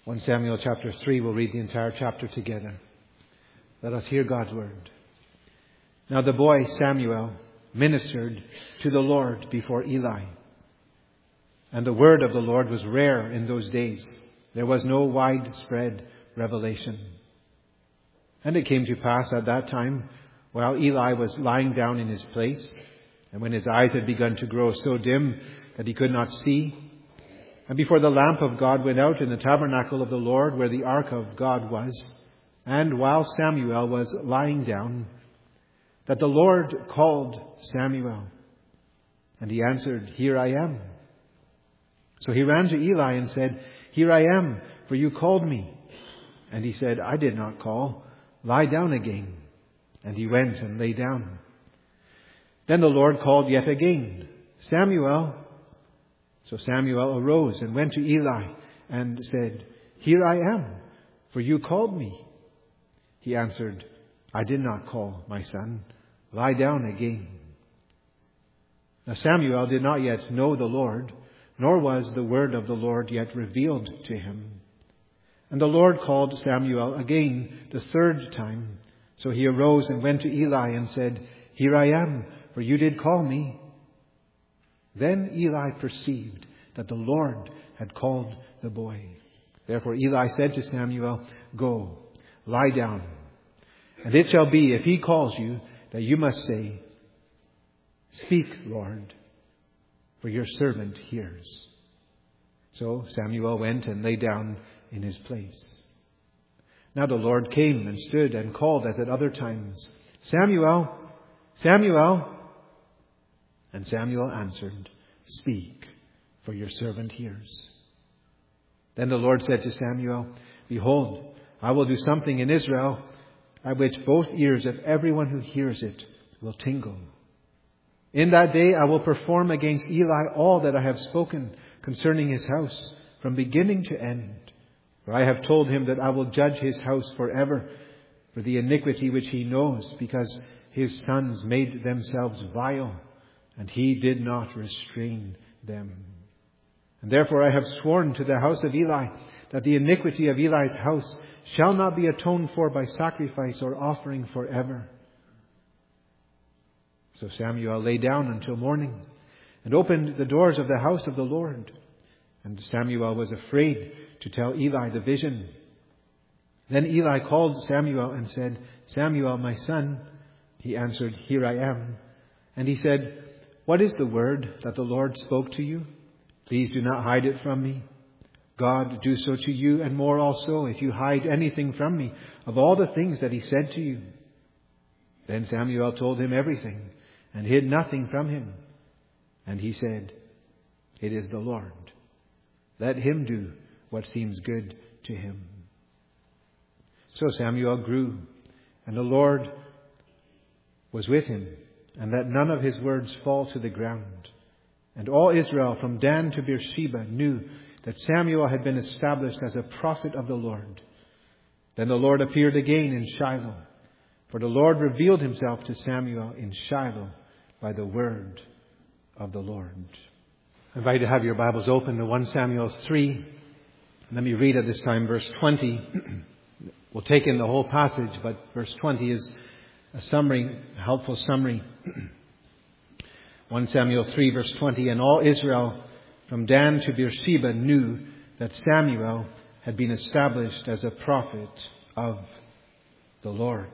1 Samuel chapter 3, we'll read the entire chapter together. Let us hear God's word. Now the boy Samuel ministered to the Lord before Eli. And the word of the Lord was rare in those days. There was no widespread revelation. And it came to pass at that time, while Eli was lying down in his place, and when his eyes had begun to grow so dim that he could not see, and before the lamp of God went out in the tabernacle of the Lord where the ark of God was, and while Samuel was lying down, that the Lord called Samuel. And he answered, "Here I am." So he ran to Eli and said, "Here I am, for you called me." And he said, "I did not call. Lie down again." And he went and lay down. Then the Lord called yet again, "Samuel." So Samuel arose and went to Eli and said, "Here I am, for you called me." He answered, "I did not call, my son. Lie down again." Now Samuel did not yet know the Lord, nor was the word of the Lord yet revealed to him. And the Lord called Samuel again the third time. So he arose and went to Eli and said, "Here I am, for you did call me." Then Eli perceived that the Lord had called the boy. Therefore Eli said to Samuel, "Go, lie down. And it shall be, if he calls you, that you must say, 'Speak, Lord, for your servant hears.'" So Samuel went and lay down in his place. Now the Lord came and stood and called as at other times, "Samuel, Samuel." And Samuel answered, "Speak, for your servant hears." Then the Lord said to Samuel, "Behold, I will do something in Israel at which both ears of everyone who hears it will tingle. In that day I will perform against Eli all that I have spoken concerning his house from beginning to end. For I have told him that I will judge his house forever for the iniquity which he knows, because his sons made themselves vile, and he did not restrain them. And therefore I have sworn to the house of Eli that the iniquity of Eli's house shall not be atoned for by sacrifice or offering forever." So Samuel lay down until morning and opened the doors of the house of the Lord. And Samuel was afraid to tell Eli the vision. Then Eli called Samuel and said, "Samuel, my son." He answered, "Here I am." And he said, "What is the word that the Lord spoke to you? Please do not hide it from me. God do so to you and more also, if you hide anything from me of all the things that he said to you." Then Samuel told him everything and hid nothing from him. And he said, "It is the Lord. Let him do what seems good to him." So Samuel grew, and the Lord was with him, and let none of his words fall to the ground. And all Israel from Dan to Beersheba knew that Samuel had been established as a prophet of the Lord. Then the Lord appeared again in Shiloh, for the Lord revealed himself to Samuel in Shiloh by the word of the Lord. I invite you to have your Bibles open to 1 Samuel 3. Let me read at this time verse 20. We'll take in the whole passage, but verse 20 is a summary, a helpful summary. 1 Samuel 3 verse 20, "And all Israel from Dan to Beersheba knew that Samuel had been established as a prophet of the Lord."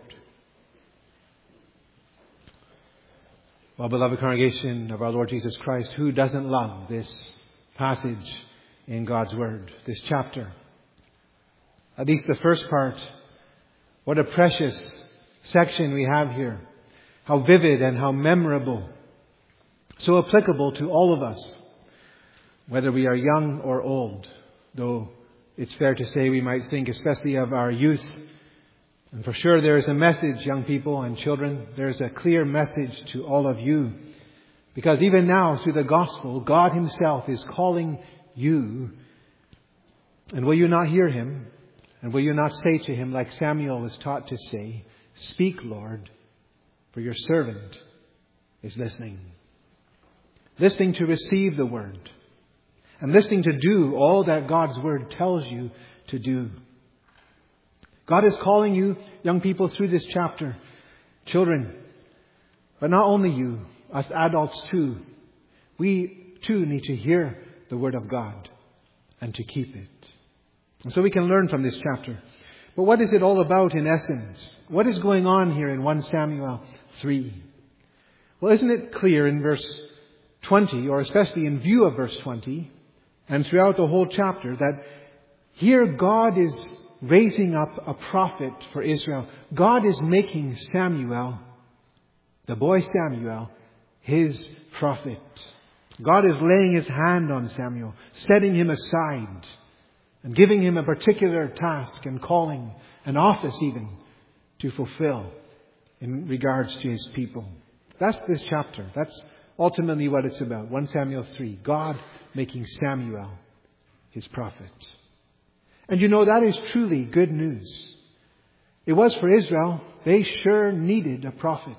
Well, beloved congregation of our Lord Jesus Christ, who doesn't love this passage in God's Word, this chapter? At least the first part. What a precious section we have here. How vivid and how memorable. So applicable to all of us, whether we are young or old, though it's fair to say we might think especially of our youth. And for sure there is a message, young people and children. There's a clear message to all of you. Because even now, through the gospel, God himself is calling you. And will you not hear him? And will you not say to him, like Samuel was taught to say, "Speak, Lord, for your servant is listening." Listening to receive the word. and listening to do all that God's Word tells you to do. God is calling you, young people, through this chapter. Children, but not only you, us adults too. We too need to hear the Word of God and to keep it. And so we can learn from this chapter. But what is it all about in essence? What is going on here in 1 Samuel 3? Well, isn't it clear in verse 20, or especially in view of verse 20, and throughout the whole chapter, that here God is raising up a prophet for Israel. God is making Samuel, the boy Samuel, his prophet. God is laying His hand on Samuel, setting him aside, and giving him a particular task and calling, an office even, to fulfill in regards to His people. That's this chapter. That's ultimately what it's about. 1 Samuel 3. God making Samuel His prophet. And you know, that is truly good news. It was for Israel. They sure needed a prophet.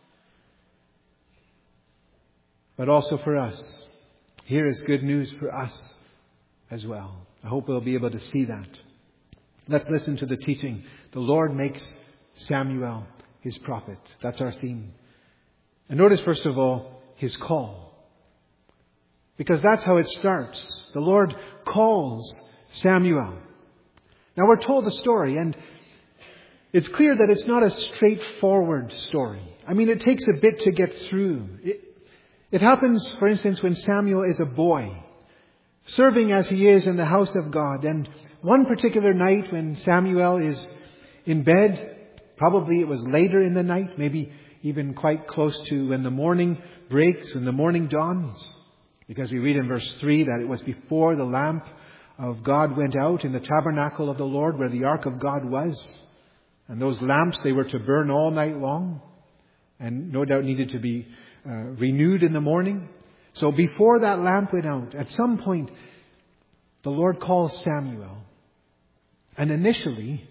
But also for us. Here is good news for us as well. I hope we'll be able to see that. Let's listen to the teaching. The Lord makes Samuel His prophet. That's our theme. And notice, first of all, His call. Because that's how it starts. The Lord calls Samuel. Now we're told the story, and it's clear that it's not a straightforward story. I mean, it takes a bit to get through. It happens, for instance, when Samuel is a boy, serving as he is in the house of God. And one particular night when Samuel is in bed, probably it was later in the night, maybe even quite close to when the morning breaks, when the morning dawns. Because we read in verse 3 that it was before the lamp of God went out in the tabernacle of the Lord where the ark of God was. And those lamps, they were to burn all night long and no doubt needed to be renewed in the morning. So before that lamp went out, at some point, the Lord calls Samuel. And initially,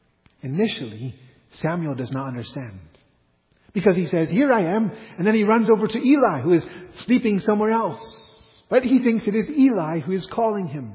Samuel does not understand. Because he says, "Here I am." And then he runs over to Eli, who is sleeping somewhere else. But he thinks it is Eli who is calling him.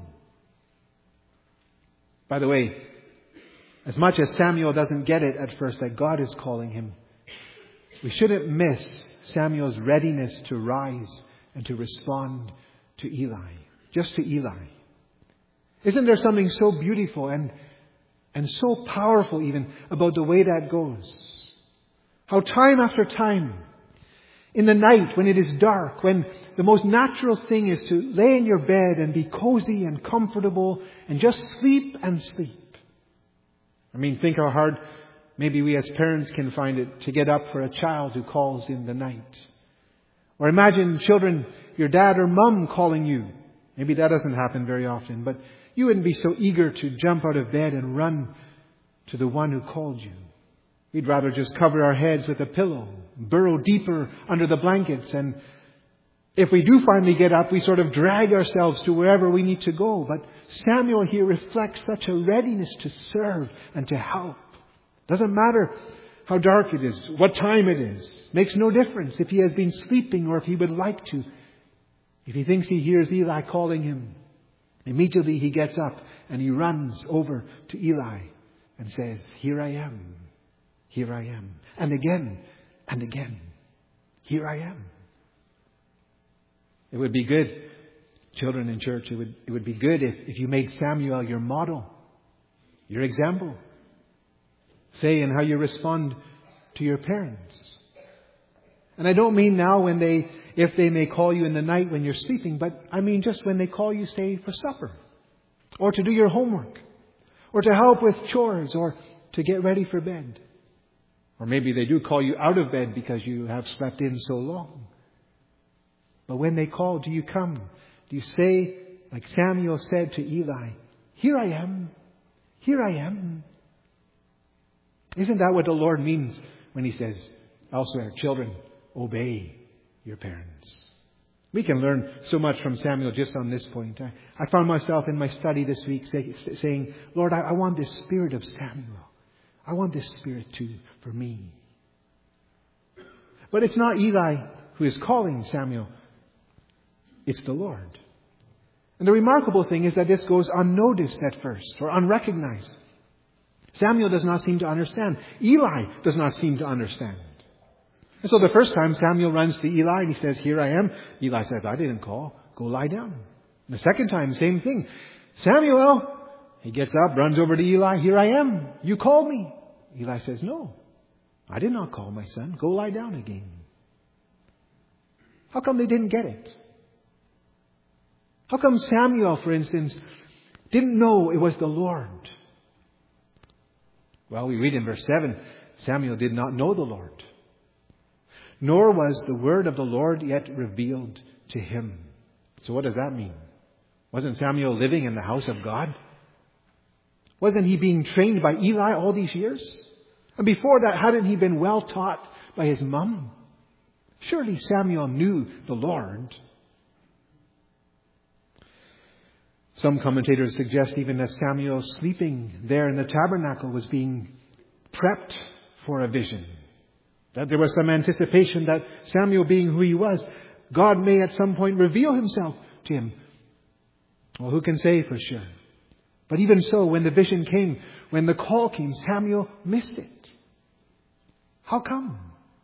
By the way, as much as Samuel doesn't get it at first that God is calling him, we shouldn't miss Samuel's readiness to rise and to respond to Eli. Just to Eli. Isn't there something so beautiful and so powerful even about the way that goes? How time after time, in the night when it is dark, when the most natural thing is to lay in your bed and be cozy and comfortable and just sleep and sleep. I mean, think how hard maybe we as parents can find it to get up for a child who calls in the night. Or imagine children, your dad or mum calling you. Maybe that doesn't happen very often, but you wouldn't be so eager to jump out of bed and run to the one who called you. We'd rather just cover our heads with a pillow, burrow deeper under the blankets, and if we do finally get up, we sort of drag ourselves to wherever we need to go. But Samuel here reflects such a readiness to serve and to help. Doesn't matter how dark it is, what time it is. Makes no difference if he has been sleeping or if he would like to. If he thinks he hears Eli calling him, immediately he gets up and he runs over to Eli and says, "Here I am. Here I am." And again, here I am. It would be good, children in church, it would be good if you made Samuel your model, your example. Say in how you respond to your parents. And I don't mean now if they may call you in the night when you're sleeping, but I mean just when they call you, say, for supper, or to do your homework, or to help with chores, or to get ready for bed. Or maybe they do call you out of bed because you have slept in so long. But when they call, do you come? Do you say, like Samuel said to Eli, "Here I am. Here I am"? Isn't that what the Lord means when He says elsewhere, "Children, obey your parents"? We can learn so much from Samuel just on this point. I found myself in my study this week saying, "Lord, I want this spirit of Samuel. I want this spirit too for me." But it's not Eli who is calling Samuel. It's the Lord. And the remarkable thing is that this goes unnoticed at first, or unrecognized. Samuel does not seem to understand. Eli does not seem to understand. And so the first time Samuel runs to Eli and he says, "Here I am." Eli says, "I didn't call. Go lie down." And the second time, same thing. "Samuel." He gets up, runs over to Eli. "Here I am. You called me." Eli says, "No, I did not call, my son. Go lie down again." How come they didn't get it? How come Samuel, for instance, didn't know it was the Lord? Well, we read in verse 7, Samuel did not know the Lord, nor was the word of the Lord yet revealed to him. So what does that mean? Wasn't Samuel living in the house of God? Wasn't he being trained by Eli all these years? And before that, hadn't he been well taught by his mom? Surely Samuel knew the Lord. Some commentators suggest even that Samuel sleeping there in the tabernacle was being prepped for a vision. That there was some anticipation that Samuel, being who he was, God may at some point reveal himself to him. Well, who can say for sure? But even so, when the vision came, when the call came, Samuel missed it. How come?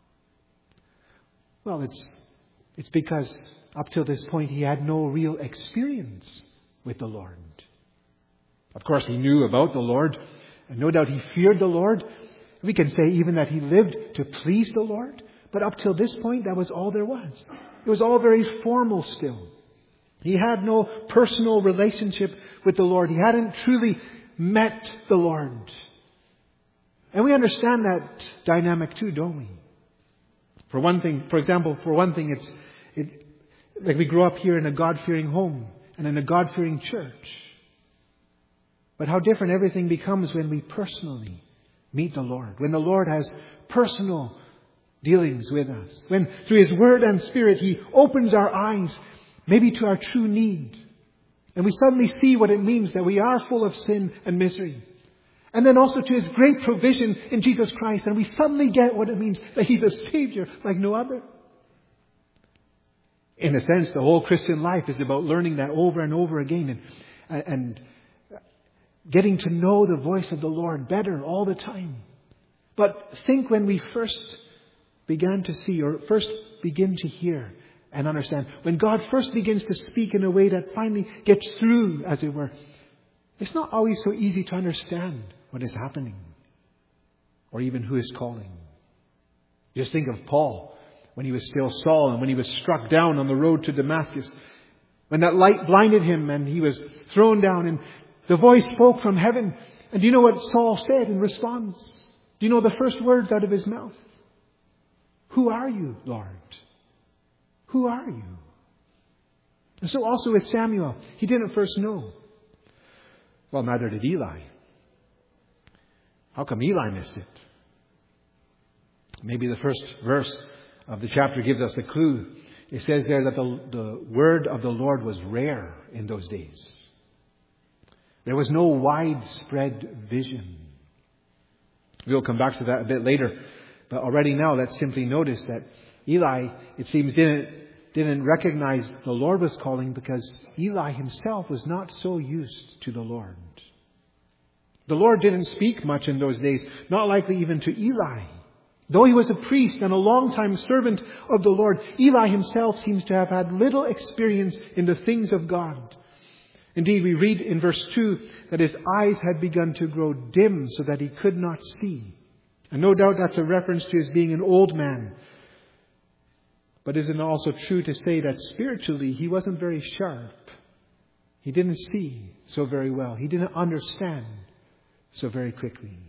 Well, it's because up till this point he had no real experience with the Lord. Of course, he knew about the Lord, and no doubt he feared the Lord. We can say even that he lived to please the Lord. But up till this point, that was all there was. It was all very formal still. He had no personal relationship with the Lord. He hadn't truly met the Lord. And we understand that dynamic too, don't we? For one thing, it's like we grow up here in a God-fearing home and in a God-fearing church. But how different everything becomes when we personally meet the Lord. When the Lord has personal dealings with us. When through His Word and Spirit He opens our eyes maybe to our true need. And we suddenly see what it means that we are full of sin and misery. And then also to His great provision in Jesus Christ. And we suddenly get what it means that He's a Savior like no other. In a sense, the whole Christian life is about learning that over and over again and getting to know the voice of the Lord better all the time. But think when we first began to see or first begin to hear and understand. When God first begins to speak in a way that finally gets through, as it were, it's not always so easy to understand what is happening or even who is calling. Just think of Paul when he was still Saul and when he was struck down on the road to Damascus. When that light blinded him and he was thrown down and the voice spoke from heaven. And do you know what Saul said in response? Do you know the first words out of his mouth? "Who are you, Lord? Who are you?" And so also with Samuel, he didn't first know. Well, neither did Eli. How come Eli missed it? Maybe the first verse of the chapter gives us a clue. It says there that the word of the Lord was rare in those days. There was no widespread vision. We'll come back to that a bit later. But already now, let's simply notice that Eli, it seems, didn't recognize the Lord was calling because Eli himself was not so used to the Lord. The Lord didn't speak much in those days, not likely even to Eli. Though he was a priest and a long-time servant of the Lord, Eli himself seems to have had little experience in the things of God. Indeed, we read in verse 2 that his eyes had begun to grow dim so that he could not see. And no doubt that's a reference to his being an old man. But isn't it also true to say that spiritually he wasn't very sharp? He didn't see so very well. He didn't understand so very quickly.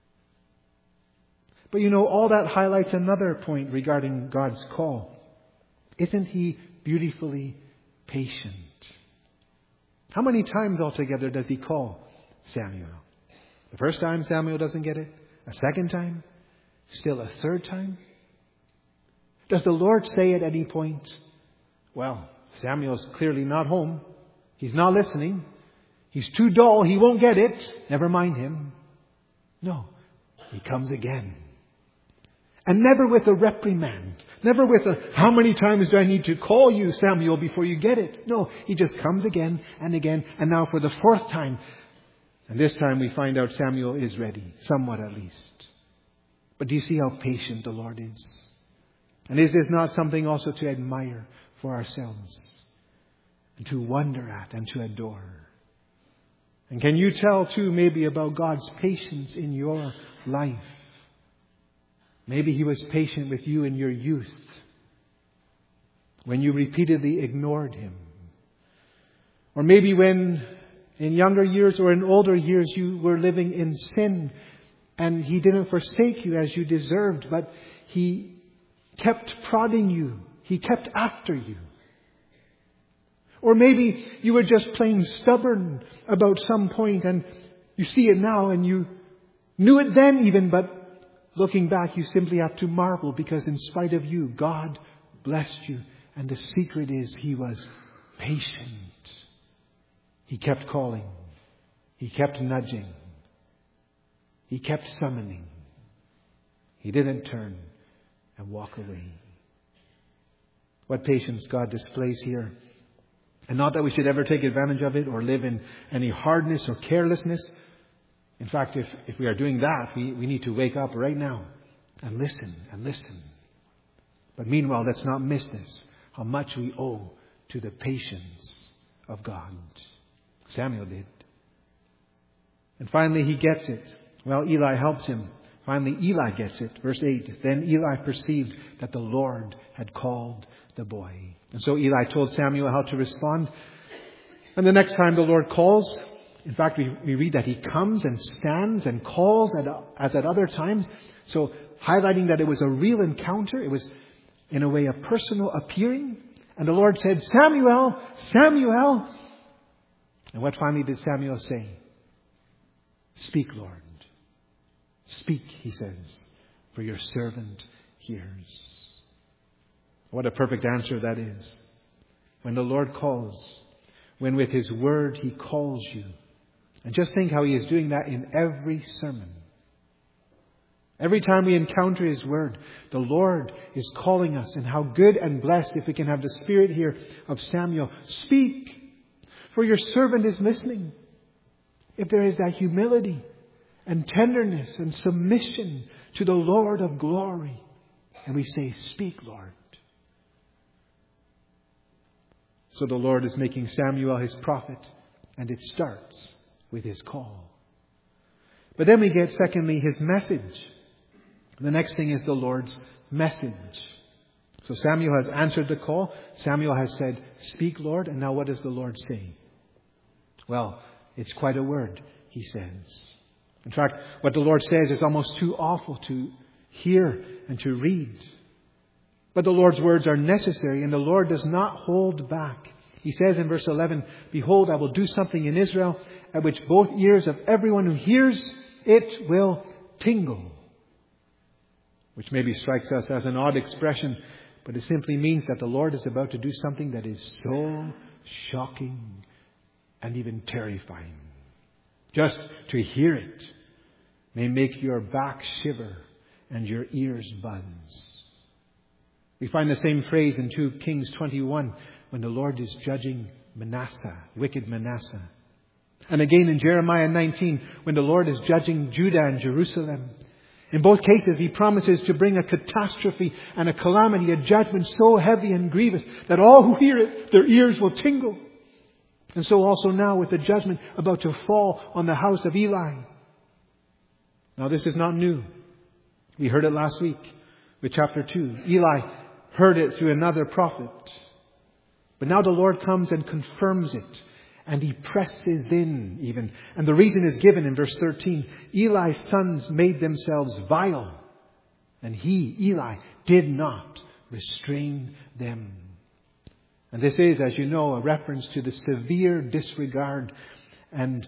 But you know, all that highlights another point regarding God's call. Isn't He beautifully patient? How many times altogether does He call Samuel? The first time Samuel doesn't get it. A second time. Still a third time. Does the Lord say at any point, well, Samuel's clearly not home. He's not listening. He's too dull. He won't get it. Never mind him. No. He comes again. And never with a reprimand. Never with a, how many times do I need to call you, Samuel, before you get it? No, he just comes again and again. And now for the fourth time. And this time we find out Samuel is ready. Somewhat at least. But do you see how patient the Lord is? And is this not something also to admire for ourselves? And to wonder at and to adore? And can you tell too maybe about God's patience in your life? Maybe He was patient with you in your youth, when you repeatedly ignored Him. Or maybe when in younger years or in older years you were living in sin and He didn't forsake you as you deserved, but He kept prodding you. He kept after you. Or maybe you were just plain stubborn about some point and you see it now and you knew it then even, but looking back, you simply have to marvel because in spite of you, God blessed you. And the secret is He was patient. He kept calling. He kept nudging. He kept summoning. He didn't turn and walk away. What patience God displays here. And not that we should ever take advantage of it or live in any hardness or carelessness. In fact, if we are doing that, we need to wake up right now and listen and listen. But meanwhile, let's not miss this, how much we owe to the patience of God. Samuel did. And finally, he gets it. Well, Eli helps him. Finally, Eli gets it. Verse 8, then Eli perceived that the Lord had called the boy. And so Eli told Samuel how to respond. And the next time the Lord calls, in fact, we read that He comes and stands and calls as at other times. So highlighting that it was a real encounter. It was in a way a personal appearing. And the Lord said, Samuel, Samuel. And what finally did Samuel say? Speak, Lord. Speak, he says, for your servant hears. What a perfect answer that is. When the Lord calls, when with His word He calls you. And just think how He is doing that in every sermon. Every time we encounter His word, the Lord is calling us. And how good and blessed if we can have the spirit here of Samuel. Speak, for your servant is listening. If there is that humility and tenderness and submission to the Lord of glory. And we say, speak, Lord. So the Lord is making Samuel His prophet. And it starts with his call. But then we get, secondly, His message. The next thing is the Lord's message. So Samuel has answered the call. Samuel has said, speak, Lord. And now what does the Lord say? Well, it's quite a word, He says. In fact, what the Lord says is almost too awful to hear and to read. But the Lord's words are necessary, and the Lord does not hold back. He says in verse 11, behold, I will do something in Israel at which both ears of everyone who hears it will tingle. Which maybe strikes us as an odd expression, but it simply means that the Lord is about to do something that is so shocking and even terrifying. Just to hear it may make your back shiver and your ears buzz. We find the same phrase in 2 Kings 21 when the Lord is judging Manasseh, wicked Manasseh. And again in Jeremiah 19 when the Lord is judging Judah and Jerusalem. In both cases, He promises to bring a catastrophe and a calamity, a judgment so heavy and grievous that all who hear it, their ears will tingle. And so also now with the judgment about to fall on the house of Eli. Now this is not new. We heard it last week with chapter 2. Eli heard it through another prophet. But now the Lord comes and confirms it. And He presses in even. And the reason is given in verse 13. Eli's sons made themselves vile. And he, Eli, did not restrain them. And this is, as you know, a reference to the severe disregard and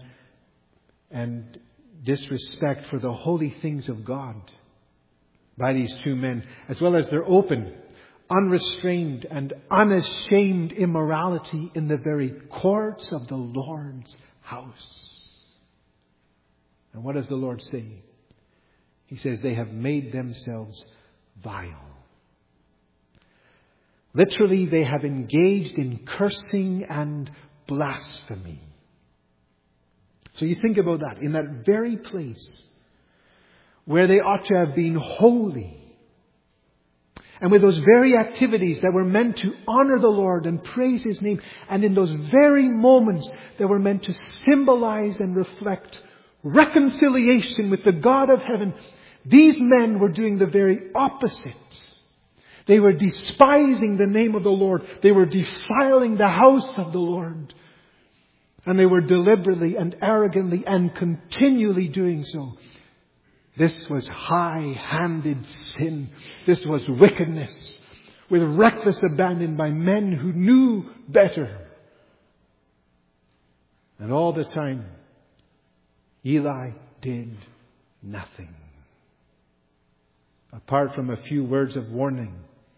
disrespect for the holy things of God by these two men, as well as their open, unrestrained and unashamed immorality in the very courts of the Lord's house. And what does the Lord say? He says they have made themselves vile. Literally, they have engaged in cursing and blasphemy. So you think about that. In that very place where they ought to have been holy, and with those very activities that were meant to honor the Lord and praise His name, and in those very moments that were meant to symbolize and reflect reconciliation with the God of heaven, these men were doing the very opposite. They were despising the name of the Lord. They were defiling the house of the Lord. And they were deliberately and arrogantly and continually doing so. This was high-handed sin. This was wickedness with reckless abandon by men who knew better. And all the time, Eli did nothing, apart from a few words of warning.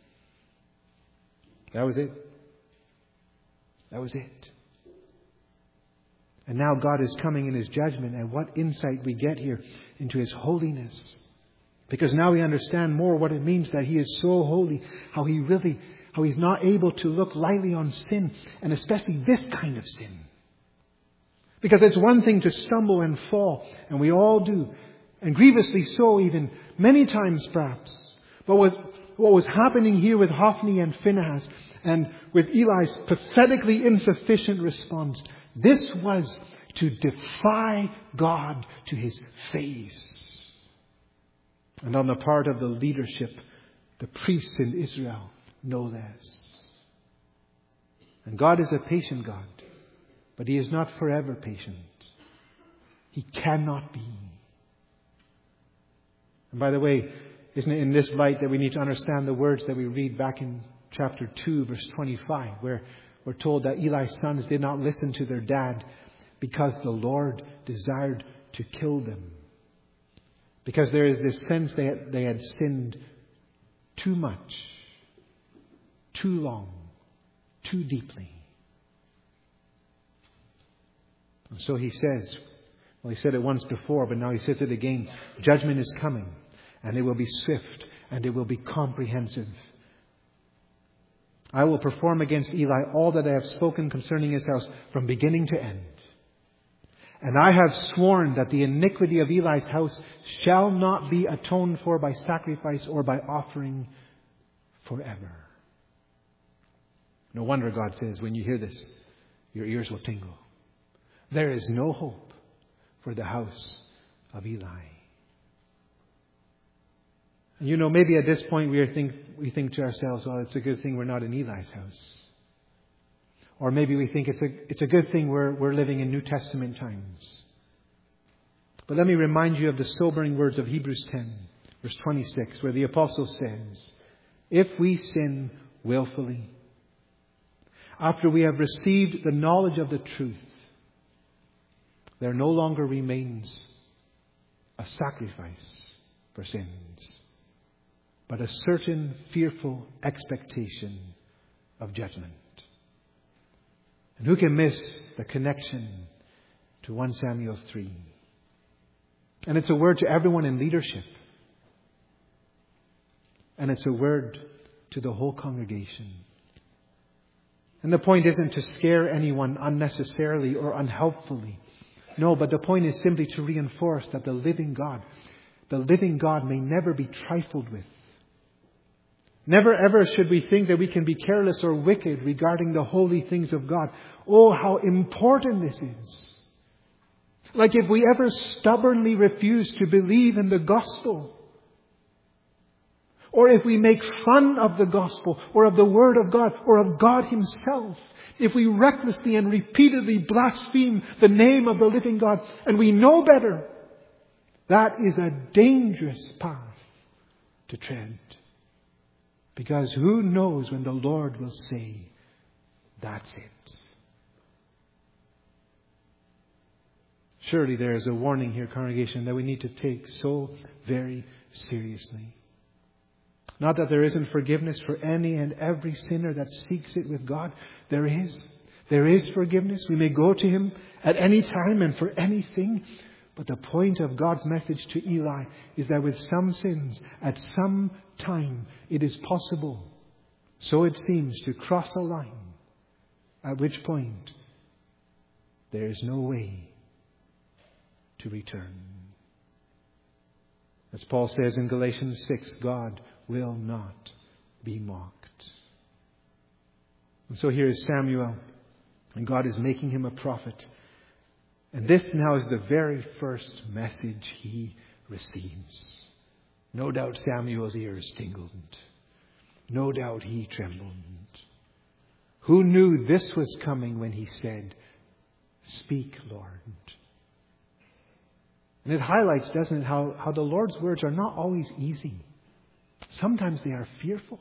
That was it. That was it. And now God is coming in His judgment, and what insight we get here into His holiness. Because now we understand more what it means that He is so holy, how He's not able to look lightly on sin, and especially this kind of sin. Because it's one thing to stumble and fall, and we all do, and grievously so even, many times perhaps. But what was happening here with Hophni and Phinehas, and with Eli's pathetically insufficient response, this was to defy God to His face. And on the part of the leadership, the priests in Israel, no less. And God is a patient God, but He is not forever patient. He cannot be. And by the way, isn't it in this light that we need to understand the words that we read back in chapter 2, verse 25, where we're told that Eli's sons did not listen to their dad because the Lord desired to kill them. Because there is this sense they had sinned too much, too long, too deeply. And so He says, well, He said it once before, but now He says it again, judgment is coming, and it will be swift, and it will be comprehensive. I will perform against Eli all that I have spoken concerning his house from beginning to end. And I have sworn that the iniquity of Eli's house shall not be atoned for by sacrifice or by offering forever. No wonder God says, when you hear this, your ears will tingle. There is no hope for the house of Eli. You know, maybe at this point we think to ourselves, well, it's a good thing we're not in Eli's house. Or maybe we think it's a good thing we're living in New Testament times. But let me remind you of the sobering words of Hebrews 10, verse 26, where the apostle says, if we sin willfully, after we have received the knowledge of the truth, there no longer remains a sacrifice for sins, but a certain fearful expectation of judgment. And who can miss the connection to 1 Samuel 3? And it's a word to everyone in leadership. And it's a word to the whole congregation. And the point isn't to scare anyone unnecessarily or unhelpfully. No, but the point is simply to reinforce that the living God may never be trifled with. Never ever should we think that we can be careless or wicked regarding the holy things of God. Oh, how important this is. Like if we ever stubbornly refuse to believe in the gospel, or if we make fun of the gospel or of the word of God or of God Himself, if we recklessly and repeatedly blaspheme the name of the living God and we know better, that is a dangerous path to tread. Because who knows when the Lord will say, that's it. Surely there is a warning here, congregation, that we need to take so very seriously. Not that there isn't forgiveness for any and every sinner that seeks it with God. There is. There is forgiveness. We may go to Him at any time and for anything. But the point of God's message to Eli is that with some sins, at some time, it is possible, so it seems, to cross a line, at which point there is no way to return. As Paul says in Galatians 6, God will not be mocked. And so here is Samuel, and God is making him a prophet. And this now is the very first message he receives. No doubt Samuel's ears tingled. No doubt he trembled. Who knew this was coming when he said, "Speak, Lord"? And it highlights, doesn't it, how the Lord's words are not always easy. Sometimes they are fearful.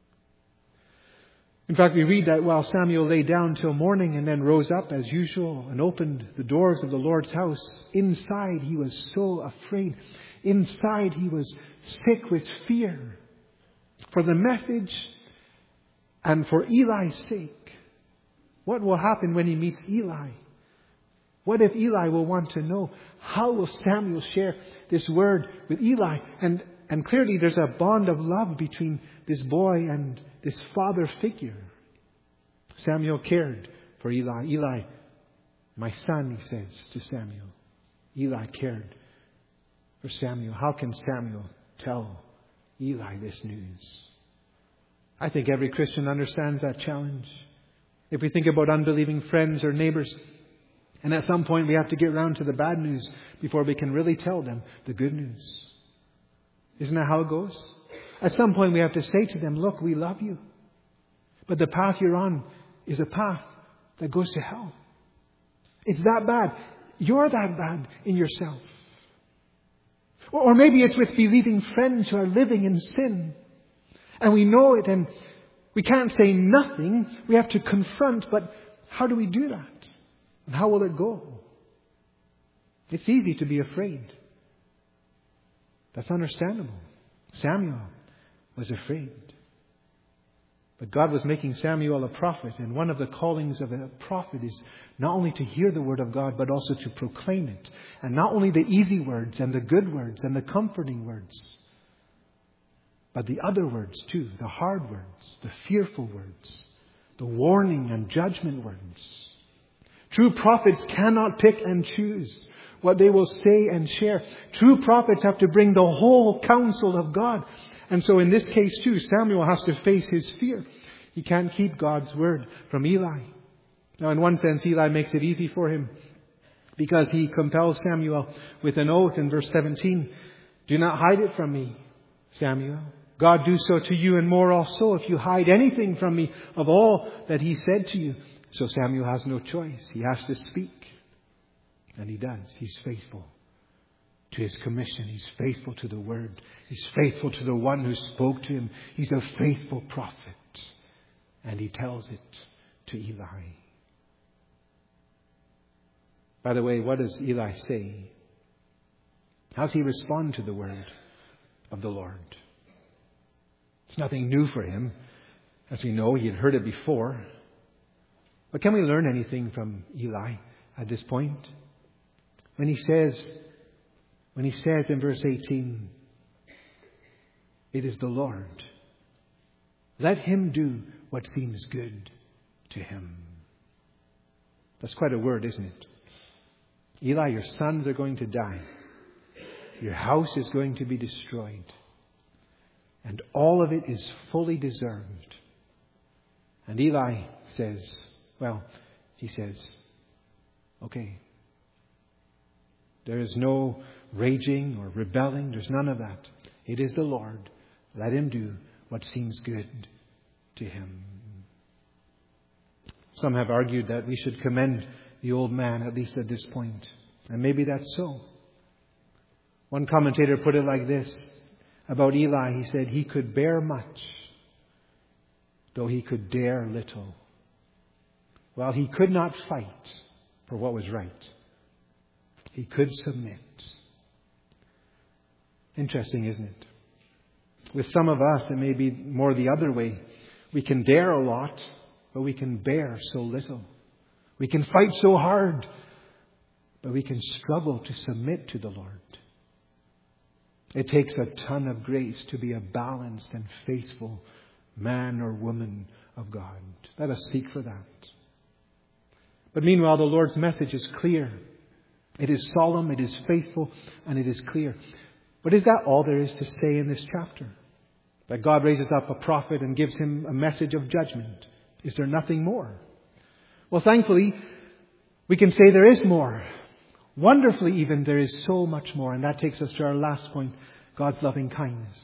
In fact, we read that while Samuel lay down till morning and then rose up as usual and opened the doors of the Lord's house, inside he was so afraid. Inside he was sick with fear for the message and for Eli's sake. What will happen when he meets Eli? What if Eli will want to know? How will Samuel share this word with Eli? And clearly there's a bond of love between this boy and this father figure. Samuel cared for Eli. Eli, my son, he says to Samuel. Eli cared for Samuel. How can Samuel tell Eli this news? I think every Christian understands that challenge. If we think about unbelieving friends or neighbors, and at some point we have to get round to the bad news before we can really tell them the good news. Isn't that how it goes? At some point we have to say to them, look, we love you. But the path you're on is a path that goes to hell. It's that bad. You're that bad in yourself. Or maybe it's with believing friends who are living in sin. And we know it and we can't say nothing. We have to confront. But how do we do that? And how will it go? It's easy to be afraid. That's understandable. Samuel was afraid. But God was making Samuel a prophet. And one of the callings of a prophet is not only to hear the word of God, but also to proclaim it. And not only the easy words and the good words and the comforting words, but the other words too, the hard words, the fearful words, the warning and judgment words. True prophets cannot pick and choose what they will say and share. True prophets have to bring the whole counsel of God. And so in this case too, Samuel has to face his fear. He can't keep God's word from Eli. Now in one sense, Eli makes it easy for him because he compels Samuel with an oath in verse 17. Do not hide it from me, Samuel. God do so to you and more also if you hide anything from me of all that he said to you. So Samuel has no choice. He has to speak. And he does. He's faithful to his commission. He's faithful to the word. He's faithful to the one who spoke to him. He's a faithful prophet. And he tells it to Eli. By the way, what does Eli say? How does he respond to the word of the Lord? It's nothing new for him. As we know, he had heard it before. But can we learn anything from Eli at this point? When he says in verse 18, it is the Lord. Let him do what seems good to him. That's quite a word, isn't it? Eli, your sons are going to die. Your house is going to be destroyed. And all of it is fully deserved. And Eli says, okay. There is no raging or rebelling. There's none of that. It is the Lord. Let him do what seems good to him. Some have argued that we should commend the old man, at least at this point. And maybe that's so. One commentator put it like this about Eli. He said he could bear much, though he could dare little. While he could not fight for what was right, he could submit. Interesting, isn't it? With some of us, it may be more the other way. We can dare a lot, but we can bear so little. We can fight so hard, but we can struggle to submit to the Lord. It takes a ton of grace to be a balanced and faithful man or woman of God. Let us seek for that. But meanwhile, the Lord's message is clear. It is solemn, it is faithful, and it is clear. But is that all there is to say in this chapter? That God raises up a prophet and gives him a message of judgment? Is there nothing more? Well, thankfully, we can say there is more. Wonderfully even, there is so much more. And that takes us to our last point, God's loving kindness.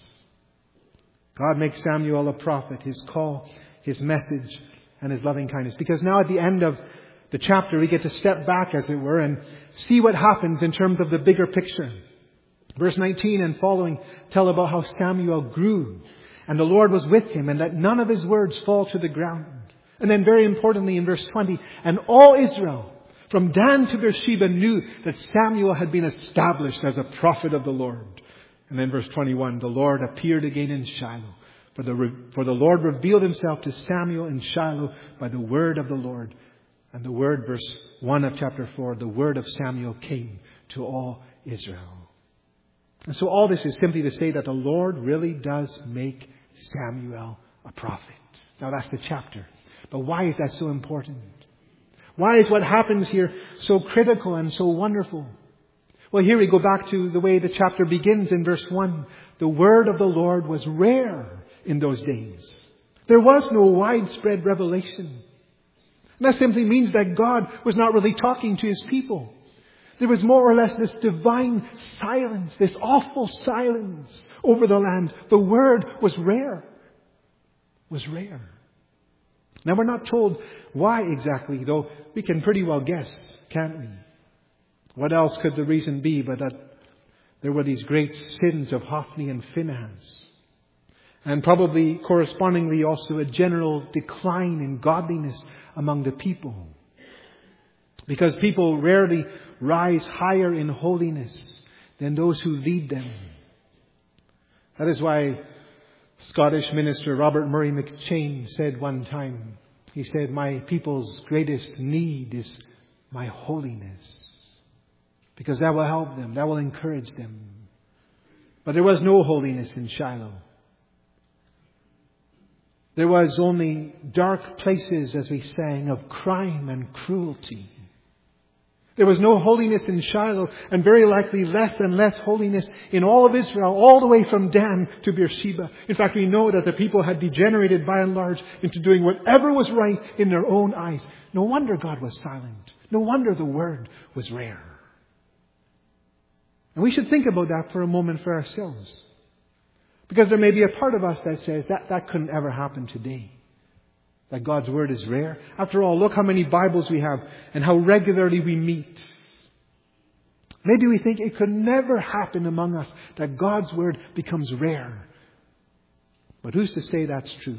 God makes Samuel a prophet, his call, his message, and his loving kindness. Because now at the end of the chapter, we get to step back, as it were, and see what happens in terms of the bigger picture. Verse 19 and following tell about how Samuel grew, and the Lord was with him, and that none of his words fall to the ground. And then very importantly in verse 20, and all Israel, from Dan to Beersheba, knew that Samuel had been established as a prophet of the Lord. And then verse 21, the Lord appeared again in Shiloh. For the Lord revealed himself to Samuel in Shiloh by the word of the Lord. And the word, verse 1 of chapter 4, the word of Samuel came to all Israel. And so all this is simply to say that the Lord really does make Samuel a prophet. Now that's the chapter. But why is that so important? Why is what happens here so critical and so wonderful? Well, here we go back to the way the chapter begins in verse 1. The word of the Lord was rare in those days. There was no widespread revelation. And that simply means that God was not really talking to his people. There was more or less this divine silence, this awful silence over the land. The word was rare. Was rare. Now we're not told why exactly, though we can pretty well guess, can't we? What else could the reason be but that there were these great sins of Hophni and Phinehas? And probably correspondingly also a general decline in godliness among the people. Because people rarely rise higher in holiness than those who lead them. That is why Scottish minister Robert Murray McCheyne said one time, he said, my people's greatest need is my holiness. Because that will help them, that will encourage them. But there was no holiness in Shiloh. There was only dark places, as we sang, of crime and cruelty. There was no holiness in Shiloh, and very likely less and less holiness in all of Israel, all the way from Dan to Beersheba. In fact, we know that the people had degenerated by and large into doing whatever was right in their own eyes. No wonder God was silent. No wonder the word was rare. And we should think about that for a moment for ourselves. Because there may be a part of us that says that couldn't ever happen today. That God's word is rare. After all, look how many Bibles we have and how regularly we meet. Maybe we think it could never happen among us that God's word becomes rare. But who's to say that's true?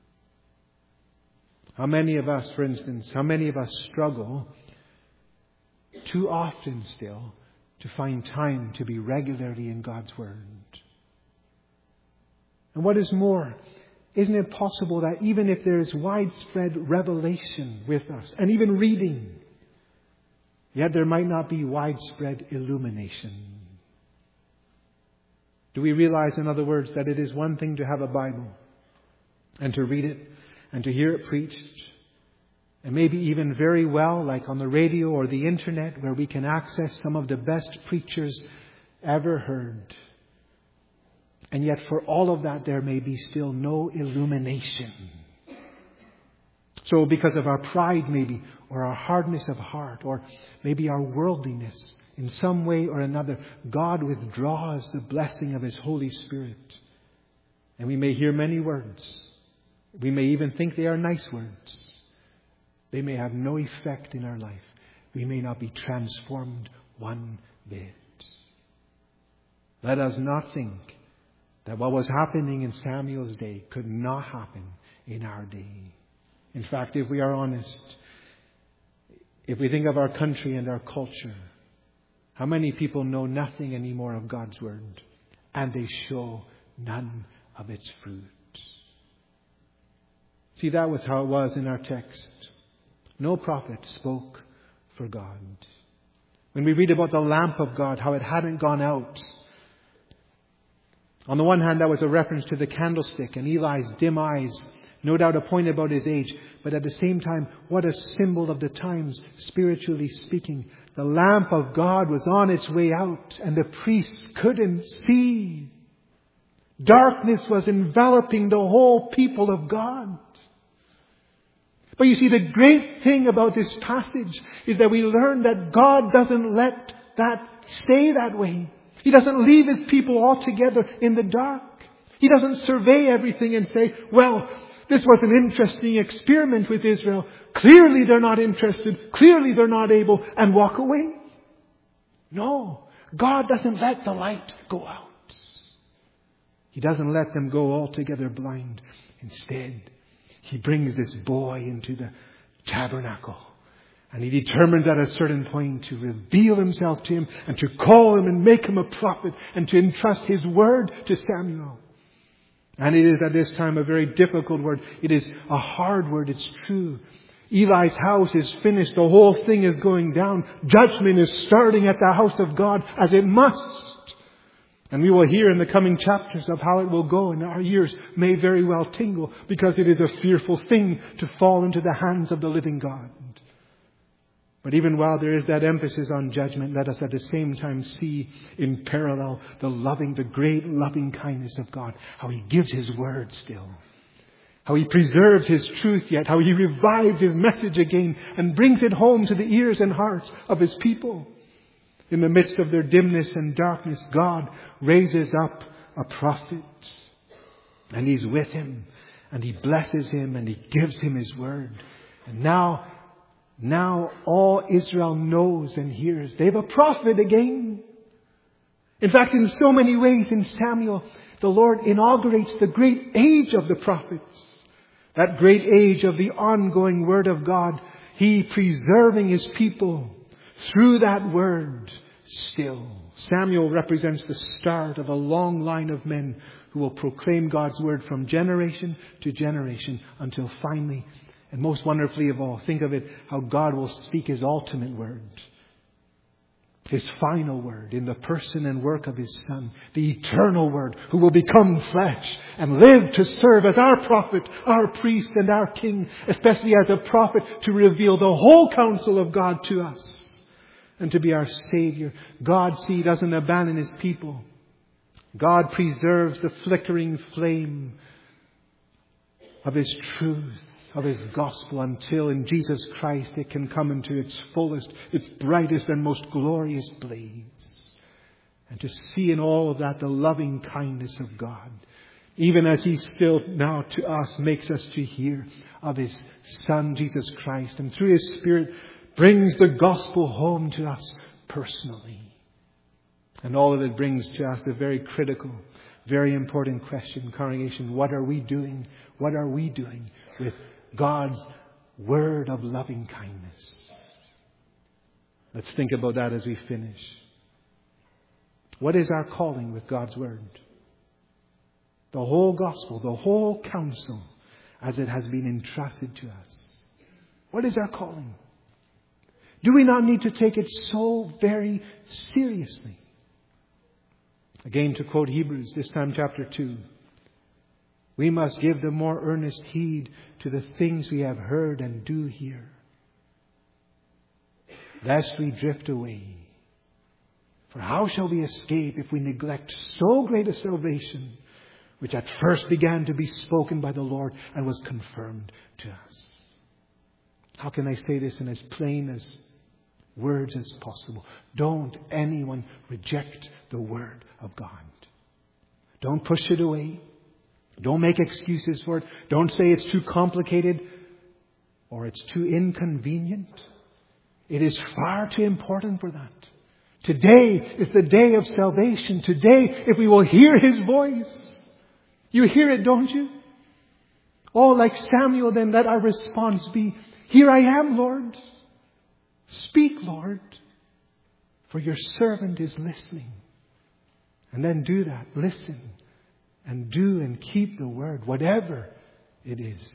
How many of us, for instance, struggle too often still to find time to be regularly in God's word? And what is more, isn't it possible that even if there is widespread revelation with us, and even reading, yet there might not be widespread illumination? Do we realize, in other words, that it is one thing to have a Bible, and to read it, and to hear it preached, and maybe even very well, like on the radio or the internet, where we can access some of the best preachers ever heard. And yet for all of that, there may be still no illumination. So because of our pride maybe, or our hardness of heart, or maybe our worldliness, in some way or another, God withdraws the blessing of His Holy Spirit. And we may hear many words. We may even think they are nice words. They may have no effect in our life. We may not be transformed one bit. Let us not think that what was happening in Samuel's day could not happen in our day. In fact, if we are honest, if we think of our country and our culture, how many people know nothing anymore of God's word, and they show none of its fruit? See, that was how it was in our text. No prophet spoke for God. When we read about the lamp of God, how it hadn't gone out. On the one hand, that was a reference to the candlestick and Eli's dim eyes, no doubt a point about his age. But at the same time, what a symbol of the times, spiritually speaking. The lamp of God was on its way out and the priests couldn't see. Darkness was enveloping the whole people of God. But you see, the great thing about this passage is that we learn that God doesn't let that stay that way. He doesn't leave His people altogether in the dark. He doesn't survey everything and say, well, this was an interesting experiment with Israel. Clearly they're not interested. Clearly they're not able, and walk away. No, God doesn't let the light go out. He doesn't let them go altogether blind. Instead, He brings this boy into the tabernacle. And He determines at a certain point to reveal Himself to him and to call him and make him a prophet and to entrust His word to Samuel. And it is at this time a very difficult word. It is a hard word. It's true. Eli's house is finished. The whole thing is going down. Judgment is starting at the house of God, as it must. And we will hear in the coming chapters of how it will go, and our ears may very well tingle, because it is a fearful thing to fall into the hands of the living God. But even while there is that emphasis on judgment, let us at the same time see in parallel the great loving kindness of God. How He gives His word still. How He preserves His truth yet. How He revives His message again and brings it home to the ears and hearts of His people. In the midst of their dimness and darkness, God raises up a prophet. And He's with him. And He blesses him and He gives him His word. And now all Israel knows and hears. They have a prophet again. In fact, in so many ways in Samuel, the Lord inaugurates the great age of the prophets. That great age of the ongoing word of God. He preserving His people through that word still. Samuel represents the start of a long line of men who will proclaim God's word from generation to generation until finally, and most wonderfully of all, think of it, how God will speak His ultimate word. His final word in the person and work of His Son. The eternal word who will become flesh and live to serve as our prophet, our priest and our king. Especially as a prophet to reveal the whole counsel of God to us. And to be our Savior. God, see, doesn't abandon His people. God preserves the flickering flame of His truth, of His gospel, until in Jesus Christ it can come into its fullest, its brightest and most glorious blaze. And to see in all of that the loving kindness of God, even as He still now to us makes us to hear of His Son Jesus Christ, and through His Spirit brings the gospel home to us personally. And all of it brings to us a very critical, very important question, congregation. What are we doing? What are we doing with God's word of loving kindness? Let's think about that as we finish. What is our calling with God's word? The whole gospel, the whole counsel, as it has been entrusted to us. What is our calling? Do we not need to take it so very seriously? Again, to quote Hebrews, this time chapter 2. We must give the more earnest heed to the things we have heard and do hear, lest we drift away. For how shall we escape if we neglect so great a salvation, which at first began to be spoken by the Lord and was confirmed to us? How can I say this in as plain as words as possible? Don't anyone reject the word of God. Don't push it away. Don't make excuses for it. Don't say it's too complicated or it's too inconvenient. It is far too important for that. Today is the day of salvation. Today, if we will hear His voice. You hear it, don't you? Oh, like Samuel, then let our response be, here I am, Lord. Speak, Lord, for your servant is listening. And then do that. Listen and do and keep the word, whatever it is.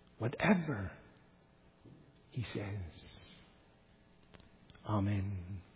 Whatever He says. Amen.